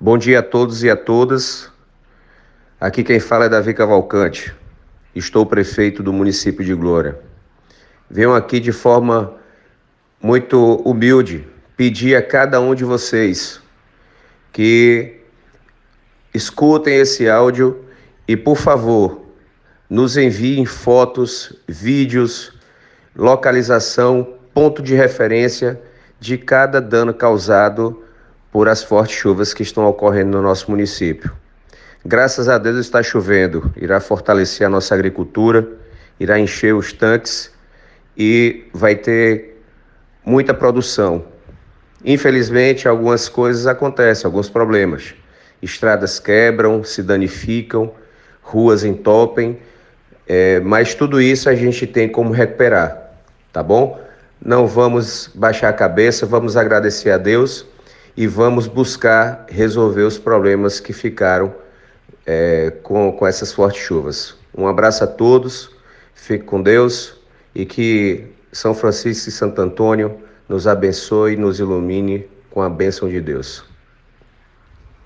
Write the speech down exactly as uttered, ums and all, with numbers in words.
Bom dia a todos e a todas. Aqui quem fala é Davi Cavalcante. Estou prefeito do município de Glória. Venho aqui de forma muito humilde pedir a cada um de vocês que escutem esse áudio e, por favor, nos enviem fotos, vídeos, localização, ponto de referência de cada dano causado por as fortes chuvas que estão ocorrendo no nosso município. Graças a Deus está chovendo, irá fortalecer a nossa agricultura, irá encher os tanques e vai ter muita produção. Infelizmente, algumas coisas acontecem, alguns problemas. Estradas quebram, se danificam, ruas entopem, é, mas tudo isso a gente tem como recuperar, tá bom? Não vamos baixar a cabeça, vamos agradecer a Deus e vamos buscar resolver os problemas que ficaram é, com, com essas fortes chuvas. Um abraço a todos, fique com Deus e que São Francisco e Santo Antônio nos abençoe e nos ilumine com a bênção de Deus.